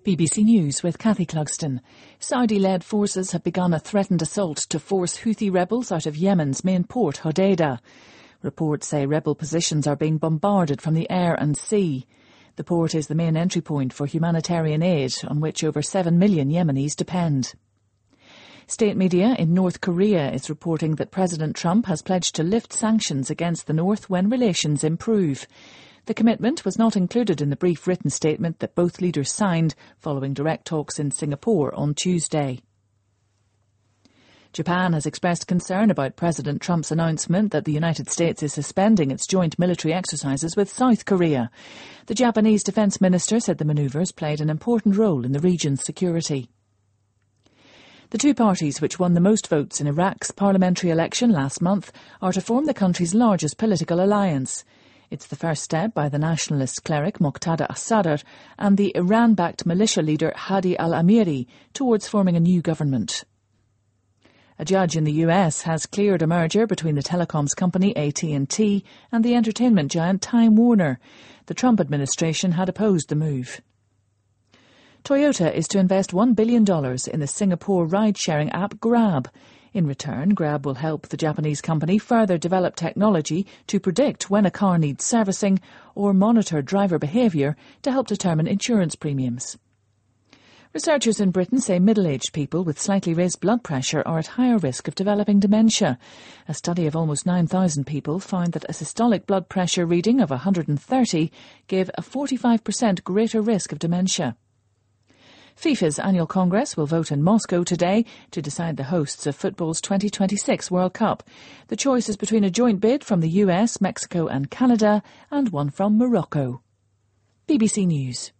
BBC News with Cathy Clugston. Saudi-led forces have begun a threatened assault to force Houthi rebels out of Yemen's main port, Hodeidah. Reports say rebel positions are being bombarded from the air and sea. The port is the main entry point for humanitarian aid, on which over 7 million Yemenis depend. State media in North Korea is reporting that President Trump has pledged to lift sanctions against the North when relations improve. The commitment was not included in the brief written statement that both leaders signed following direct talks in Singapore on Tuesday. Japan has expressed concern about President Trump's announcement that the United States is suspending its joint military exercises with South Korea. The Japanese defence minister said the manoeuvres played an important role in the region's security. The two parties which won the most votes in Iraq's parliamentary election last month are to form the country's largest political alliance. It's the first step by the nationalist cleric Muqtada as-Sadr and the Iran-backed militia leader Hadi al-Amiri towards forming a new government. A judge in the US has cleared a merger between the telecoms company AT&T and the entertainment giant Time Warner. The Trump administration had opposed the move. Toyota is to invest $1 billion in the Singapore ride-sharing app Grab. In return, Grab will help the Japanese company further develop technology to predict when a car needs servicing or monitor driver behaviour to help determine insurance premiums. Researchers in Britain say middle-aged people with slightly raised blood pressure are at higher risk of developing dementia. A study of almost 9,000 people found that a systolic blood pressure reading of 130 gave a 45% greater risk of dementia. FIFA's annual Congress will vote in Moscow today to decide the hosts of football's 2026 World Cup. The choice is between a joint bid from the US, Mexico and Canada and one from Morocco. BBC News.